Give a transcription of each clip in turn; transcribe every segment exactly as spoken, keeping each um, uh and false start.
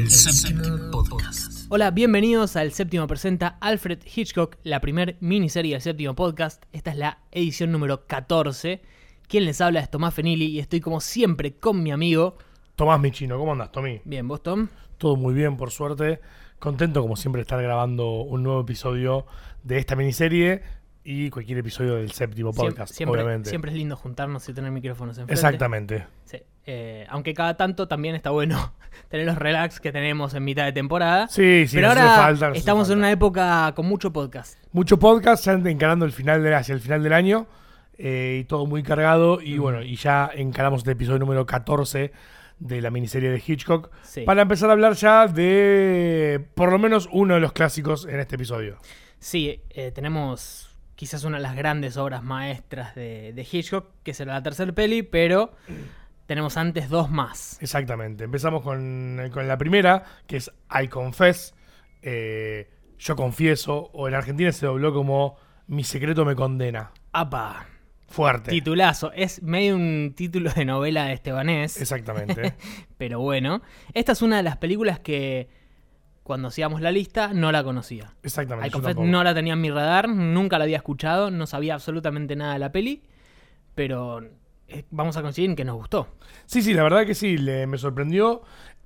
El Séptimo Podcast. Hola, bienvenidos al Séptimo presenta Alfred Hitchcock, la primer miniserie del Séptimo Podcast. Esta es la edición número catorce. Quien les habla es Tomás Fenili y estoy como siempre con mi amigo Tomás Michino. ¿Cómo andás, Tommy? Bien, ¿vos, Tom? Todo muy bien, por suerte. Contento, como siempre, de estar grabando un nuevo episodio de esta miniserie y cualquier episodio del Séptimo Podcast, siempre, obviamente. Siempre es lindo juntarnos y tener micrófonos enfrente. Exactamente. Sí. Eh, aunque cada tanto también está bueno tener los relax que tenemos en mitad de temporada. Sí, sí, pero nos ahora hace falta, nos estamos hace en falta. una época con mucho podcast. Mucho podcast, ya encarando el final de, hacia el final del año eh, y todo muy cargado. Y Mm. bueno, y ya encaramos el episodio número catorce de la miniserie de Hitchcock. Sí. Para empezar a hablar ya de por lo menos uno de los clásicos en este episodio. Sí, eh, tenemos quizás una de las grandes obras maestras de, de Hitchcock, que será la tercera peli, pero tenemos antes dos más. Exactamente. Empezamos con, con la primera, que es I Confess. Eh, yo confieso, o en Argentina se dobló como Mi secreto me condena. ¡Apa! Fuerte. Titulazo. Es medio un título de novela de estebanés. Exactamente. Pero bueno, esta es una de las películas que cuando hacíamos la lista no la conocía. Exactamente. I yo Confess tampoco. no la tenía en mi radar, nunca la había escuchado, no sabía absolutamente nada de la peli, pero eh, vamos a coincidir en que nos gustó. Sí, sí, la verdad que sí, le, me sorprendió.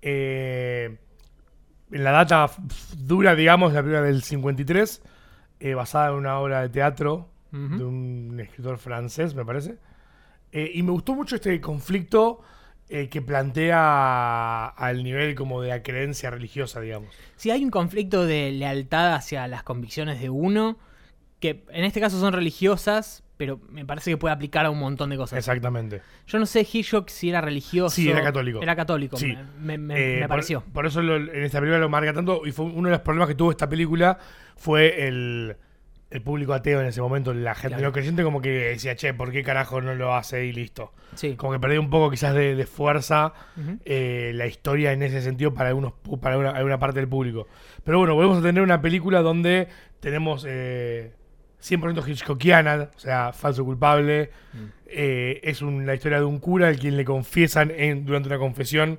Eh, en la data f- dura, digamos, la película del cincuenta y tres, eh, basada en una obra de teatro Ujú. de un escritor francés, me parece. Eh, y me gustó mucho este conflicto eh, que plantea al nivel como de la creencia religiosa, digamos. Si hay un conflicto de lealtad hacia las convicciones de uno, que en este caso son religiosas, pero me parece que puede aplicar a un montón de cosas. Exactamente. Yo no sé Hitchcock si era religioso. Sí, era católico. Era católico, Sí. me, me- me- Eh, me por- pareció. Por, eso lo- en esta película lo marca tanto. Y fue uno de los problemas que tuvo esta película fue el, el público ateo en ese momento. La gente Claro. no creyente como que decía, che, ¿por qué carajo no lo hace? Y listo. Sí. Como que perdió un poco quizás de, de fuerza Ujú. eh, la historia en ese sentido para algunos pu- para una, alguna parte del público. Pero bueno, volvemos a tener una película donde tenemos eh, cien por ciento Hitchcockiana, o sea, falso culpable. Mm. Eh, es un- la historia de un cura al quien le confiesan en, durante una confesión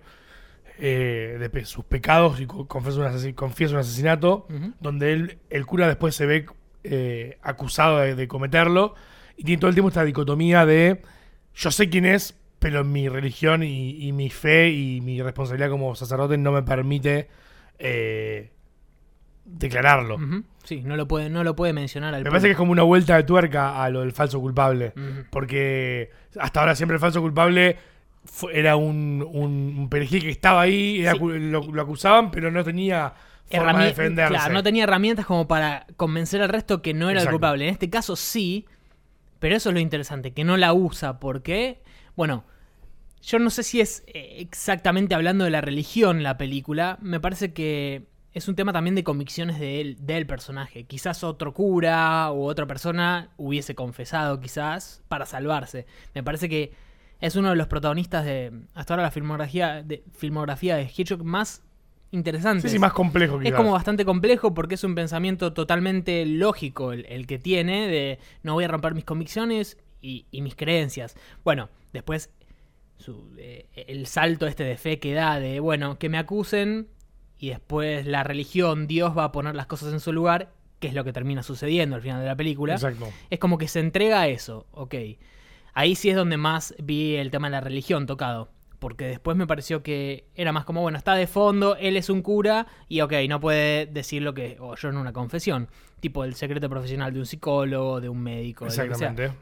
eh, de pe- sus pecados y co- confiesa un, asesi- confiesa un asesinato, Ujú. donde él, el cura después se ve eh, acusado de, de cometerlo y tiene todo el tiempo esta dicotomía de yo sé quién es, pero mi religión y, y mi fe y mi responsabilidad como sacerdote no me permite eh, declararlo. Ujú. Sí, no lo puede, no lo puede mencionar al Me parece que es como una vuelta de tuerca a lo del falso culpable. Ujú. Porque hasta ahora siempre el falso culpable fue- era un, un, un perejil que estaba ahí, era Sí. cu- lo, lo acusaban, pero no tenía forma de Herrami- defenderse. Claro, no tenía herramientas como para convencer al resto que no era el Exacto. culpable. En este caso sí, pero eso es lo interesante, que no la usa. ¿Por qué? Bueno, yo no sé si es eh, exactamente hablando de la religión la película. Me parece que es un tema también de convicciones de él, del personaje. Quizás otro cura u otra persona hubiese confesado quizás para salvarse. Me parece que es uno de los protagonistas de hasta ahora la filmografía de, filmografía de Hitchcock más interesantes. Sí, sí, más complejo Es quizás. como bastante complejo porque es un pensamiento totalmente lógico el, el que tiene de no voy a romper mis convicciones y, y mis creencias. Bueno, después su, eh, el salto este de fe que da de, bueno, que me acusen y después la religión, Dios va a poner las cosas en su lugar, que es lo que termina sucediendo al final de la película. Exacto. Es como que se entrega a eso, ok. Ahí sí es donde más vi el tema de la religión tocado. Porque después me pareció que era más como, bueno, está de fondo, él es un cura y ok, no puede decir lo que oyó en una confesión. Tipo el secreto profesional de un psicólogo, de un médico, de lo que sea. Exactamente.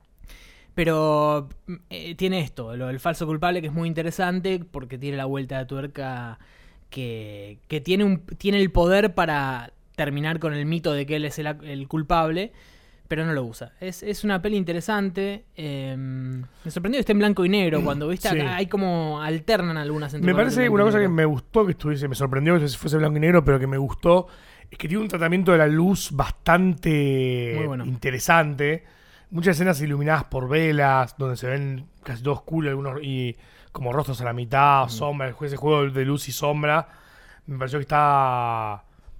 Pero eh, tiene esto, lo del falso culpable, que es muy interesante porque tiene la vuelta de tuerca que, que tiene, un, tiene el poder para terminar con el mito de que él es el, el culpable, pero no lo usa. Es, es una peli interesante. Eh, me sorprendió que esté en blanco y negro. Cuando viste Sí. acá hay como alternan algunas entre Me color parece blanco una y cosa que negro. me gustó que estuviese, me sorprendió que fuese blanco y negro, pero que me gustó, es que tiene un tratamiento de la luz bastante Muy bueno. interesante. Muchas escenas iluminadas por velas, donde se ven casi todo oscuro algunos, y como rostros a la mitad, Mm. sombra, ese juego de luz y sombra. Me pareció que está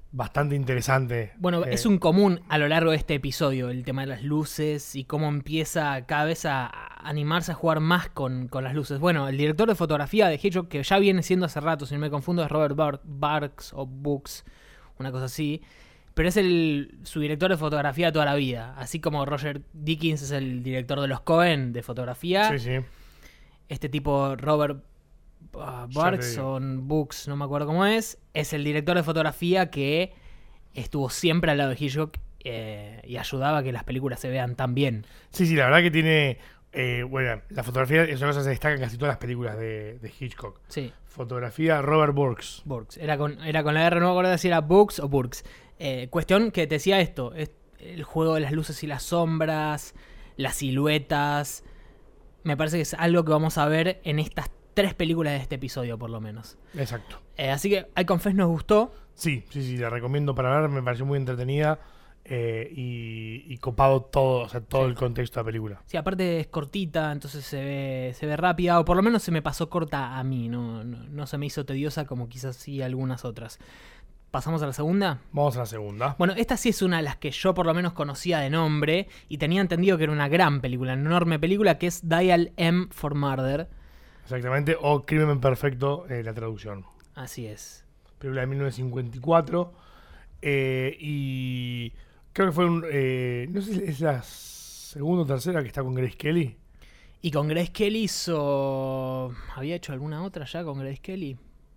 bastante interesante. Bueno, Eh, es un común a lo largo de este episodio, el tema de las luces y cómo empieza cada vez a a animarse a jugar más con, con las luces. Bueno, el director de fotografía de Hitchcock, que ya viene siendo hace rato, si no me confundo, es Robert Bar- Barks o Books, una cosa así. Pero es el, su director de fotografía de toda la vida. Así como Roger Deakins es el director de los Coen de fotografía. Sí, sí. Este tipo, Robert uh, Ya te Barks digo. o Books, no me acuerdo cómo es, es el director de fotografía que estuvo siempre al lado de Hitchcock eh, y ayudaba a que las películas se vean tan bien. Sí, sí, la verdad que tiene... eh, bueno, la fotografía es una cosa que se destaca en casi todas las películas de, de Hitchcock. Sí, Fotografía Robert Burks. Burks. Era con, era con la R, no me acuerdo si era Books o Burks. Eh, cuestión que te decía esto, es el juego de las luces y las sombras, las siluetas. Me parece que es algo que vamos a ver en estas tres películas de este episodio, por lo menos. Exacto. Eh, así que I Confess nos gustó. Sí, sí, sí, la recomiendo para ver, me pareció muy entretenida eh, y, y copado todo, o sea, todo Sí. el contexto de la película. Sí, aparte es cortita, entonces se ve, se ve rápida, o por lo menos se me pasó corta a mí, no, no, no se me hizo tediosa como quizás sí algunas otras. ¿Pasamos a la segunda? Vamos a la segunda. Bueno, esta sí es una de las que yo por lo menos conocía de nombre y tenía entendido que era una gran película, una enorme película, que es Dial M for Murder. Exactamente, o Crimen Perfecto, eh, la traducción. Así es. Película de mil novecientos cincuenta y cuatro. Eh, y creo que fue un... eh, no sé si es la segunda o tercera que está con Grace Kelly. Y con Grace Kelly hizo... ¿Había hecho alguna otra ya con Grace Kelly?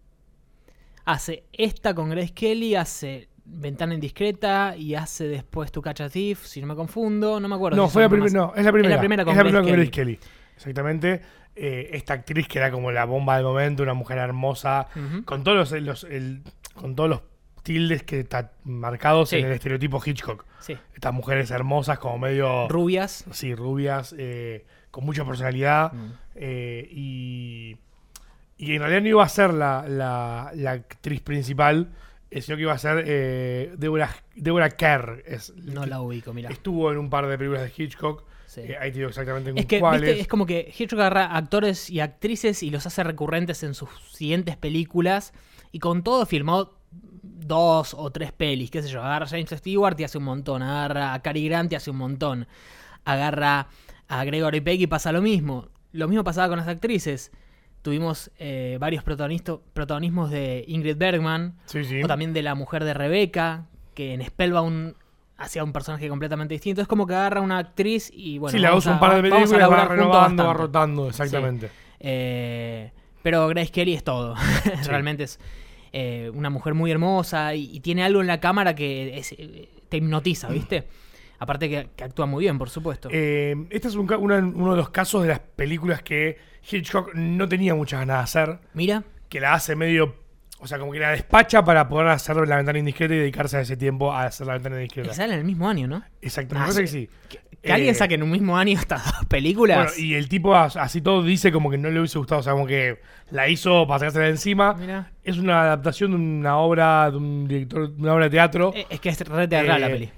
Hace esta con Grace Kelly, hace Ventana Indiscreta y hace después To Catch a Thief, si no me confundo, no me acuerdo. No, si fue la son primera, más- no, es la primera. Es la primera con es la Grace primera con Kelly. Grace Kelly. Exactamente. Eh, esta actriz que era como la bomba del momento, una mujer hermosa, Ujú. con todos los, los- el- con todos los tildes que están marcados Sí. en el estereotipo Hitchcock. Sí. Estas mujeres hermosas, como medio... Rubias. Sí, rubias, eh, con mucha personalidad. Mm. eh, y, y en realidad no iba a ser la, la- la actriz principal, eh, sino que iba a ser eh, Deborah, Deborah Kerr. Es, No la ubico, mira. Estuvo en un par de películas de Hitchcock. Sí. eh, ahí te digo exactamente en Es que, cuáles. viste, es como que Hitchcock agarra actores y actrices y los hace recurrentes en sus siguientes películas. Y con todo filmó dos o tres pelis, qué sé yo. Agarra a James Stewart y hace un montón. Agarra a Cary Grant y hace un montón. Agarra a Gregory Peck y pasa lo mismo. Lo mismo pasaba con las actrices. Tuvimos eh, varios protagonisto- protagonismos de Ingrid Bergman. Sí, sí. O también de la mujer de Rebecca, que en Spellbound hacía un personaje completamente distinto. Es como que agarra una actriz y bueno. sí, la vamos usa a- un par de vamos a películas, va laburar juntos renovando, va bastante. rotando, exactamente. Eh, pero Grace Kelly es todo. Realmente es eh, una mujer muy hermosa y, y tiene algo en la cámara que es- eh, te hipnotiza, ¿viste? Aparte que, que actúa muy bien, por supuesto. Eh, este es un ca- una- uno de los casos de las películas que Hitchcock no tenía muchas ganas de hacer, Mira, que la hace medio, o sea, como que la despacha para poder hacer La Ventana Indiscreta y dedicarse a ese tiempo a hacer La Ventana que Indiscreta. sale en el mismo año, ¿no? Exacto, Ah, me parece que sí. sí. Que alguien Eh, saque en un mismo año estas dos películas. Bueno, y el tipo as- así todo dice como que no le hubiese gustado, o sea, como que la hizo para sacársela de encima. Mira. Es una adaptación de una obra de un director, de una obra de teatro. Eh, Es que es re teatral la Eh, peli.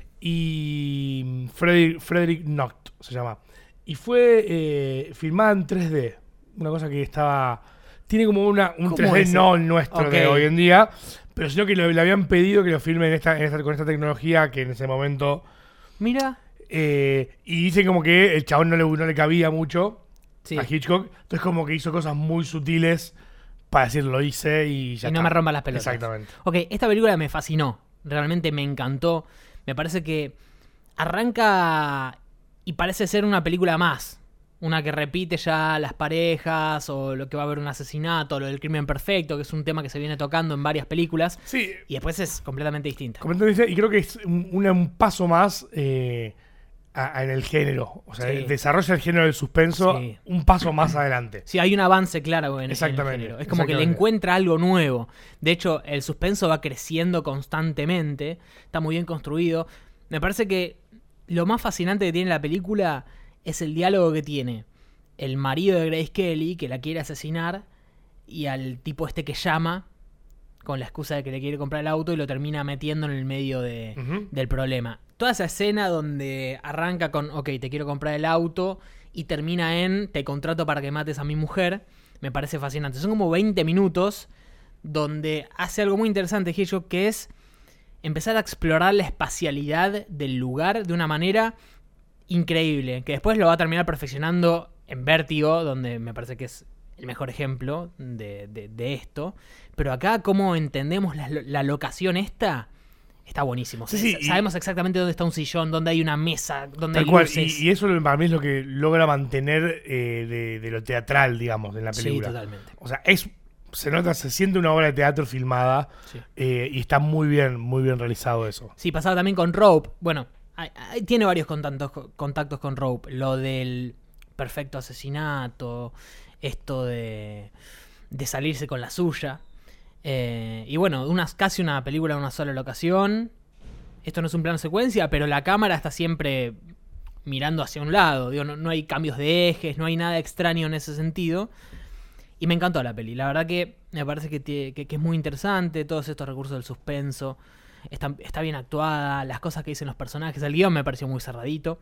Y Frederick, Frederick Noct se llama. Y fue eh, filmada en tres D. Una cosa que estaba... Tiene como una, un ¿Cómo tres D es? no el nuestro de Ok. hoy en día, pero sino que lo- le habían pedido que lo filmen en esta, en esta- con esta tecnología que en ese momento... Mira. eh, y dicen como que el chabón no le, no le cabía mucho Sí. a Hitchcock. Entonces como que hizo cosas muy sutiles para decir lo hice y ya Y no está. me rompa las pelotas. Exactamente. Ok, esta película me fascinó. Realmente me encantó. Me parece que arranca y parece ser una película más. Una que repite ya las parejas o lo que va a haber un asesinato, lo del crimen perfecto, que es un tema que se viene tocando en varias películas. Sí, Y después es completamente distinta. Comentando dice, y creo que es un, una- un paso más eh, a- a- en el género. O sea, Sí. desarrolla el género del suspenso Sí. un paso más adelante. Sí, hay un avance claro en, en el Exactamente, género. Es como que le exactamente. encuentra algo nuevo. De hecho, el suspenso va creciendo constantemente. Está muy bien construido. Me parece que lo más fascinante que tiene la película es el diálogo que tiene el marido de Grace Kelly, que la quiere asesinar, y al tipo este que llama con la excusa de que le quiere comprar el auto y lo termina metiendo en el medio de, Ujú. del problema. Toda esa escena donde arranca con, ok, te quiero comprar el auto, y termina en, te contrato para que mates a mi mujer, me parece fascinante. Son como veinte minutos donde hace algo muy interesante Hitchcock, que es empezar a explorar la espacialidad del lugar de una manera increíble, que después lo va a terminar perfeccionando en Vértigo, donde me parece que es el mejor ejemplo de, de, de esto. Pero acá, como entendemos la, la locación esta, está buenísimo. Sí, S- sí, y- sabemos exactamente dónde está un sillón, dónde hay una mesa, dónde Tal hay cual, luces. y, y eso para mí es lo que logra mantener eh, de, de lo teatral, digamos, en la Sí, película. totalmente. O sea, es se nota, se siente una obra de teatro filmada Sí. eh, y está muy bien, muy bien realizado eso. Sí, pasaba también con Rope. Bueno, hay- hay- tiene varios contactos, contactos con Rope. Lo del perfecto asesinato, esto de, de salirse con la suya. Eh, y bueno, unas, casi una película en una sola locación. Esto no es un plano secuencia, pero la cámara está siempre mirando hacia un lado. Digo, no, no hay cambios de ejes, no hay nada extraño en ese sentido. Y me encantó la peli. La verdad que me parece que, tie- que, que es muy interesante. Todos estos recursos del suspenso. Está, está bien actuada. Las cosas que dicen los personajes. El guión me pareció muy cerradito.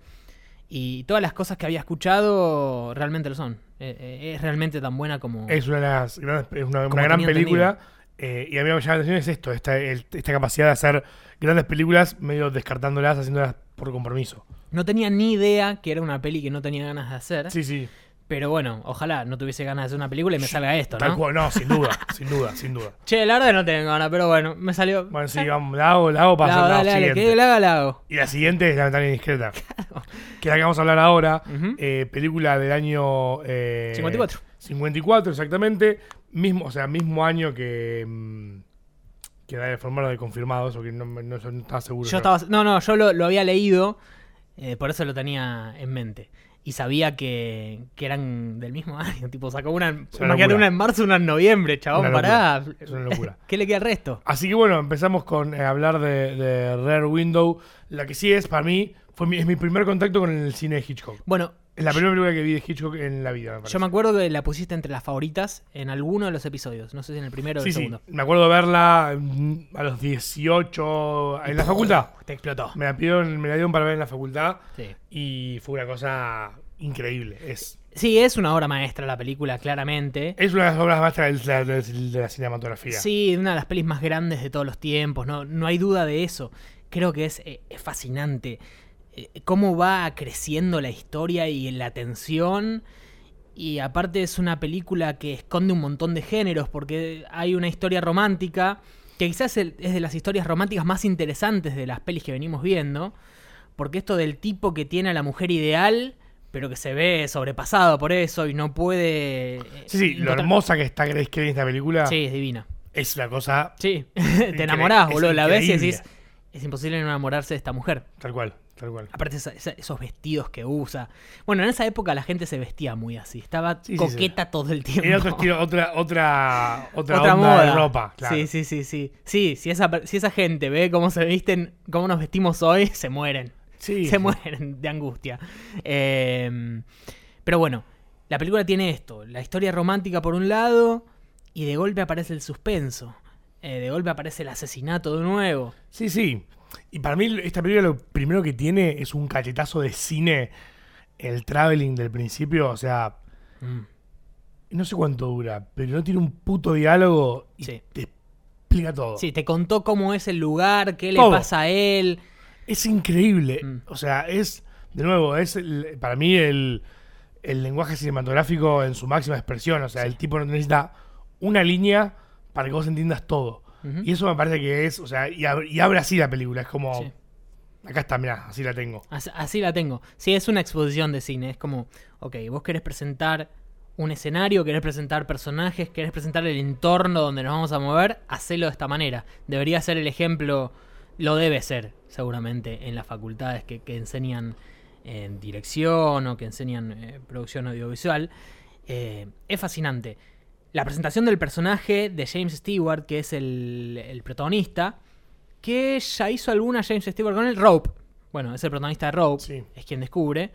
Y todas las cosas que había escuchado realmente lo son. Eh, eh, es realmente tan buena como... Es una, de las grandes- es una, Como una gran tenía película eh, y a mí me llama la atención es esto, esta, el- esta capacidad de hacer grandes películas medio descartándolas, haciéndolas por compromiso. No tenía ni idea que era una peli que no tenía ganas de hacer. Sí, sí. Pero bueno, ojalá no tuviese ganas de hacer una película y me salga esto, Tal ¿no? cual, no, sin duda, sin duda, sin duda. Che, la verdad no tengo ganas, pero bueno, me salió... Bueno, sí, vamos, la hago, la hago para La hago, hacer la dale, dale, siguiente. que la haga, la hago. Y la siguiente es La Ventana Indiscreta. Que es la que vamos a hablar ahora. Ujú. eh, película del año... eh, cincuenta y cuatro. cincuenta y cuatro, exactamente. Mismo, o sea, mismo año que... mm, que da de formar de confirmado, eso que no, no, no estaba seguro. Yo estaba... No, no, yo lo, lo había leído, eh, por eso lo tenía en mente. Y sabía que, que eran del mismo año. Tipo, sacó una... una Imagínate, locura. una en marzo, una en noviembre, chabón, Una pará. Es una locura. ¿Qué le queda al resto? Así que bueno, empezamos con eh, hablar de, de Rear Window. La que sí es, para mí, fue mi, es mi primer contacto con el cine de Hitchcock. Bueno, Es la primera película que vi de Hitchcock en la vida, me parece. yo me acuerdo que la pusiste entre las favoritas en alguno de los episodios. No sé si en el primero o Sí, el sí. segundo. Me acuerdo de verla mm, a los dieciocho en la facultad. Te explotó. Me la pidieron, me la dieron para ver en la facultad Sí. y fue una cosa increíble. Es, Sí, es una obra maestra la película, claramente. es una de las obras maestras de la, de- de la cinematografía. Sí, una de las pelis más grandes de todos los tiempos, no, no hay duda de eso. Creo que es, eh, es fascinante eh, cómo va creciendo la historia y la tensión. Y aparte es una película que esconde un montón de géneros, porque hay una historia romántica, que quizás el- es de las historias románticas más interesantes de las pelis que venimos viendo. Porque esto del tipo que tiene a la mujer ideal, pero que se ve sobrepasado por eso y no puede... eh, Sí, sí, lo encontrar- hermosa que está Grace Kelly en esta película Sí, es divina. es una cosa Sí, te enamorás, es boludo. La ves y increíble. decís, es imposible no enamorarse de esta mujer. tal cual, tal cual. Aparte esa- esa- esos vestidos que usa. Bueno, en esa época la gente se vestía muy así. Estaba Sí, sí, coqueta todo el tiempo. Era otro estilo, otra, otra, otra, Otra onda moda. de ropa, claro. Sí, sí, sí, sí. Sí, si esa, per- si esa gente ve cómo se visten, cómo nos vestimos hoy, se mueren. Sí, se sí. mueren de angustia. Eh, pero bueno, la película tiene esto. La historia romántica por un lado y de golpe aparece el suspenso. Eh, de golpe aparece el asesinato de nuevo. Sí, sí. Y para mí esta película lo primero que tiene es un cachetazo de cine, el traveling del principio, o sea, Mm. no sé cuánto dura, pero no tiene un puto diálogo y Sí. te explica todo. Sí, te contó cómo es el lugar, qué le Todo. pasa a él. Es increíble. Mm. O sea, es, de nuevo, es el- para mí el, el lenguaje cinematográfico en su máxima expresión. O sea, Sí. el tipo no necesita una línea para que vos entiendas todo. Ujú. Y eso me parece que es, o sea, y, ab- y abre así la película. Es como, Sí. acá está, mirá, así la tengo. Así, así la tengo. Sí, es una exposición de cine. Es como, ok, vos querés presentar un escenario, querés presentar personajes, querés presentar el entorno donde nos vamos a mover, hacelo de esta manera. Debería ser el ejemplo, lo debe ser, seguramente, en las facultades que, que enseñan en dirección o que enseñan eh, producción audiovisual. Eh, es fascinante. La presentación del personaje de James Stewart, que es el, el protagonista, que ya hizo alguna James Stewart con el Rope. Bueno, es el protagonista de Rope, Sí. es quien descubre.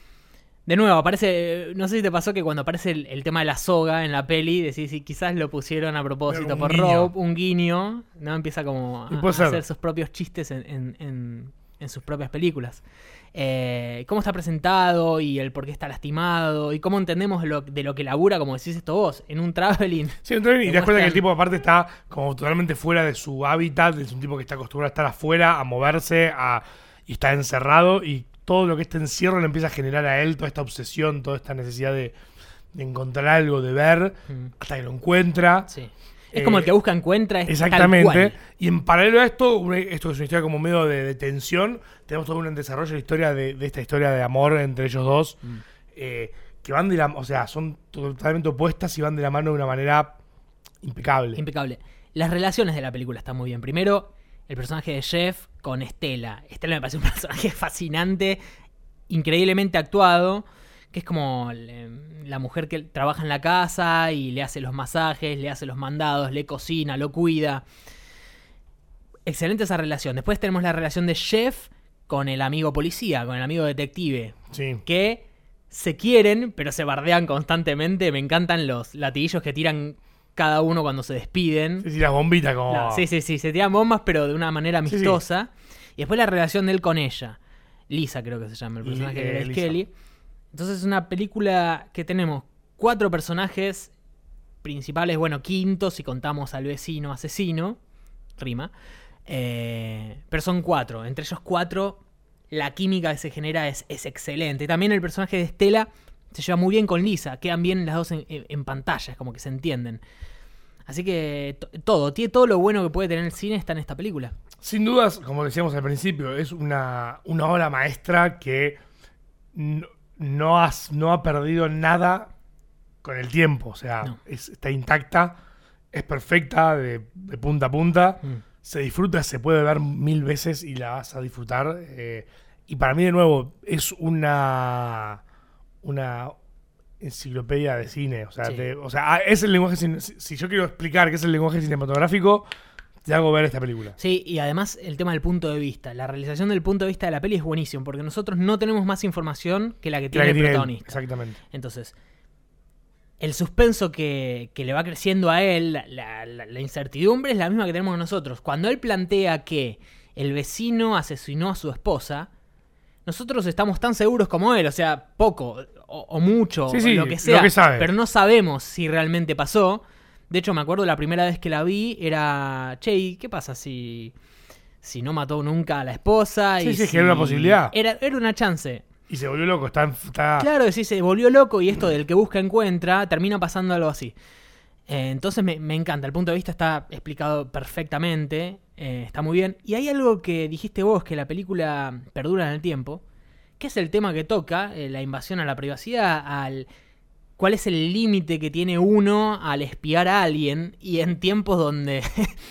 De nuevo, aparece, no sé si te pasó que cuando aparece el, el tema de la soga en la peli, decís si quizás lo pusieron a propósito Un por guiño. Rope, un guiño, ¿no? Empieza como Y a, puede a ser. hacer sus propios chistes en, en- en- en sus propias películas. Eh, cómo está presentado y el por qué está lastimado y cómo entendemos lo, de lo que labura, como decís esto vos, en un traveling. Sí, un traveling y te das cuenta que el muestran- tipo aparte está como totalmente fuera de su hábitat, es un tipo que está acostumbrado a estar afuera, a moverse, a, y está encerrado y todo lo que este encierro le empieza a generar a él, toda esta obsesión, toda esta necesidad de, de encontrar algo, de ver, Mm, hasta que lo encuentra. sí. Es Eh, como el que busca encuentra, es tal Exactamente. cual. Y en paralelo a esto, una- esto es una historia como medio de, de tensión. Tenemos todo un desarrollo de historia de, de esta historia de amor entre ellos dos. Mm. eh, que van de la. O sea, son totalmente opuestas y van de la mano de una manera impecable. Impecable. Las relaciones de la película están muy bien. Primero, el personaje de Jeff con Estela. Estela me parece un personaje fascinante, increíblemente actuado, que es como le- la mujer que trabaja en la casa y le hace los masajes, le hace los mandados, le cocina, lo cuida. Excelente esa relación. Después tenemos la relación de Jeff con el amigo policía, con el amigo detective, Sí. que se quieren, pero se bardean constantemente. Me encantan los latiguillos que tiran cada uno cuando se despiden. Sí, sí, las bombitas como. No, sí, sí, sí, se tiran bombas, pero de una manera Sí, sí. amistosa. Y después la relación de él con ella. Lisa, creo que se llama el Y, personaje eh, de Grace Lisa. Kelly. Entonces es una película que tenemos cuatro personajes principales, bueno, quinto si contamos al vecino asesino, rima. Eh, pero son cuatro. Entre ellos cuatro, la química que se genera es, es excelente. También el personaje de Estela se lleva muy bien con Lisa. Quedan bien las dos en, en- en pantalla, es como que se entienden. Así que to- todo, tiene todo lo bueno que puede tener el cine está en esta película. Sin dudas, como decíamos al principio, es una, una obra maestra que no, no, has- no ha perdido nada con el tiempo. O sea, No. es- está intacta, es perfecta de, de punta a punta. Mm. Se disfruta, se puede ver mil veces y la vas a disfrutar. eh, y para mí, de nuevo, es una, una enciclopedia de cine. O sea, Sí. te- o sea, ah, es el lenguaje. cine- Si, si yo quiero explicar qué es el lenguaje cinematográfico, te hago ver esta película. Sí, y además el tema del punto de vista. La realización del punto de vista de la peli es buenísimo, porque nosotros no tenemos más información que la que La tiene que el tiene él, protagonista. exactamente. Entonces, el suspenso que, que le va creciendo a él, la, la- la- la incertidumbre es la misma que tenemos nosotros. Cuando él plantea que el vecino asesinó a su esposa, nosotros estamos tan seguros como él, o sea, poco o, o mucho, Sí, sí, lo que lo sea, que sabe. pero no sabemos si realmente pasó. De hecho, me acuerdo la primera vez que la vi era, che, ¿y qué pasa si, si no mató nunca a la esposa? Sí, y sí, es si- que era una posibilidad. Era, era una chance. Y se volvió loco. Está, está Claro, sí, se volvió loco y esto del que busca encuentra, termina pasando algo así. Eh, entonces me, me encanta, el punto de vista está explicado perfectamente, eh, está muy bien. Y hay algo que dijiste vos, que la película perdura en el tiempo, que es el tema que toca, eh, la invasión a la privacidad, al cuál es el límite que tiene uno al espiar a alguien y en tiempos donde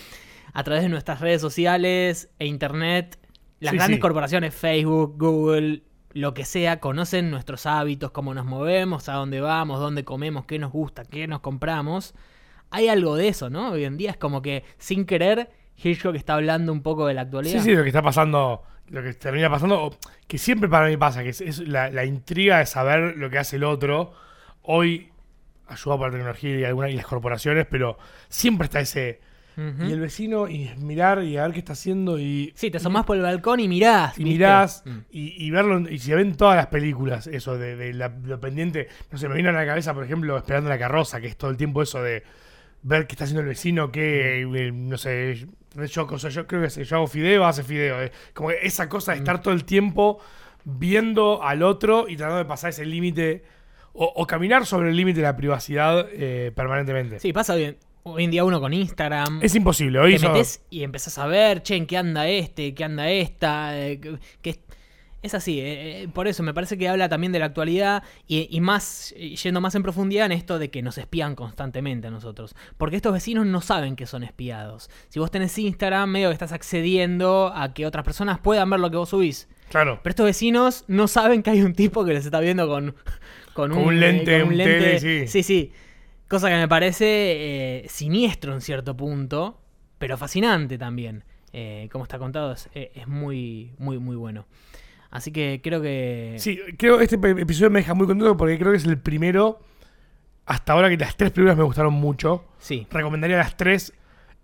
a través de nuestras redes sociales e internet, las Sí, grandes sí. corporaciones, Facebook, Google, lo que sea, conocen nuestros hábitos, cómo nos movemos, a dónde vamos, dónde comemos, qué nos gusta, qué nos compramos. Hay algo de eso, ¿no? Hoy en día es como que, sin querer, Hitchcock está hablando un poco de la actualidad. Sí, sí, lo que está pasando, lo que termina pasando, o que siempre para mí pasa, que es, es la, la intriga de saber lo que hace el otro. Hoy, ayudado por la tecnología y, alguna, y las corporaciones, pero siempre está ese. Ujú. Y el vecino, y mirar y a ver qué está haciendo. Y, Sí, te asomás por el balcón y mirás. y ¿viste? mirás Mm. y, y verlo. Y se ven todas las películas, eso de, de la- lo pendiente. No sé, me vino a la cabeza, por ejemplo, Esperando la carroza, que es todo el tiempo eso de ver qué está haciendo el vecino, que, eh, no sé, yo, o sea, yo creo que si yo hago fideo, hace fideo. eh. Como que esa cosa de estar todo el tiempo viendo al otro y tratando de pasar ese límite, o, o caminar sobre el límite de la privacidad eh, permanentemente. Sí, pasa bien. Hoy en día uno con Instagram. Es imposible. Hoy te eso- metes y empezás a ver, che, en qué anda este, qué anda esta, eh, que, que- es así, eh, eh, por eso me parece que habla también de la actualidad y, y más, y yendo más en profundidad en esto de que nos espían constantemente a nosotros, porque estos vecinos no saben que son espiados. Si vos tenés Instagram, medio que estás accediendo a que otras personas puedan ver lo que vos subís, Claro. pero estos vecinos no saben que hay un tipo que les está viendo con, con, Con un lente, eh, con un tele, sí. sí, sí. Cosa que me parece eh, siniestro en cierto punto, pero fascinante también. Eh, como está contado, es, es muy, muy, muy bueno. Así que creo que... Sí, creo que este pe- episodio me deja muy contento porque creo que es el primero hasta ahora que las tres películas me gustaron mucho. Sí. Recomendaría las tres.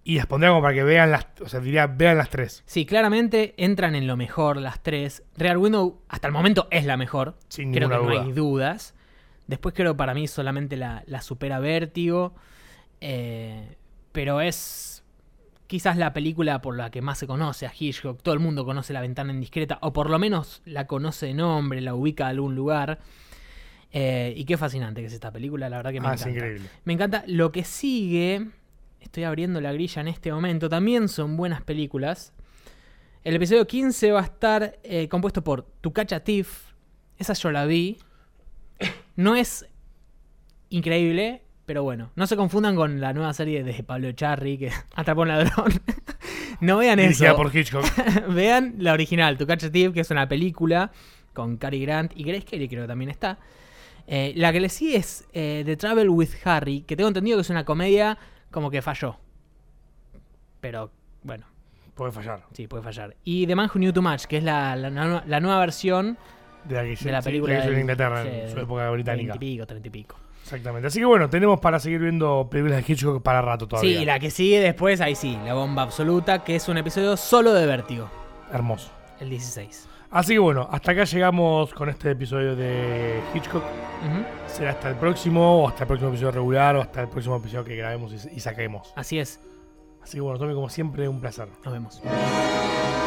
Y las pondría como para que vean las, o sea, diría, vean las tres. Sí, claramente entran en lo mejor las tres. Rear Window hasta el momento es la mejor. Sin Creo que ninguna no duda. hay dudas. Después creo para mí solamente la, la supera Vértigo. Eh, pero es quizás la película por la que más se conoce a Hitchcock. Todo el mundo conoce La Ventana Indiscreta, o por lo menos la conoce de nombre, la ubica a algún lugar. Eh, y qué fascinante que es esta película, la verdad que me Ah, encanta. es increíble. Me encanta. Lo que sigue, estoy abriendo la grilla en este momento, también son buenas películas. El episodio quince va a estar eh, compuesto por To Catch a Thief. Esa yo la vi. No es increíble, pero bueno. No se confundan con la nueva serie de Pablo Echarri, que atrapó un ladrón. No vean Dirigida eso. por Hitchcock. Vean la original, To Catch a Thief, que es una película con Cary Grant y Grace Kelly, creo que también está. Eh, la que le sigue es eh, The Trouble with Harry, que tengo entendido que es una comedia como que falló. Pero, bueno, Puede fallar. sí, puede fallar. Y The Man Who Knew Too Much, que es la, la, la- la nueva versión De la, que, de la sí, película de la que hizo del- en Inglaterra, sí, en su del época británica. treinta y pico, treinta y pico. Exactamente. Así que bueno, tenemos para seguir viendo películas de Hitchcock para rato todavía. Sí, y la que sigue después, ahí sí, La Bomba Absoluta, que es un episodio solo de Vértigo, Hermoso. el dieciséis. Así que bueno, hasta acá llegamos con este episodio de Hitchcock. Ujú. Será hasta el próximo, o hasta el próximo episodio regular, o hasta el próximo episodio que grabemos y, y saquemos. Así es, Así que bueno, Tommy, como siempre, un placer. nos vemos.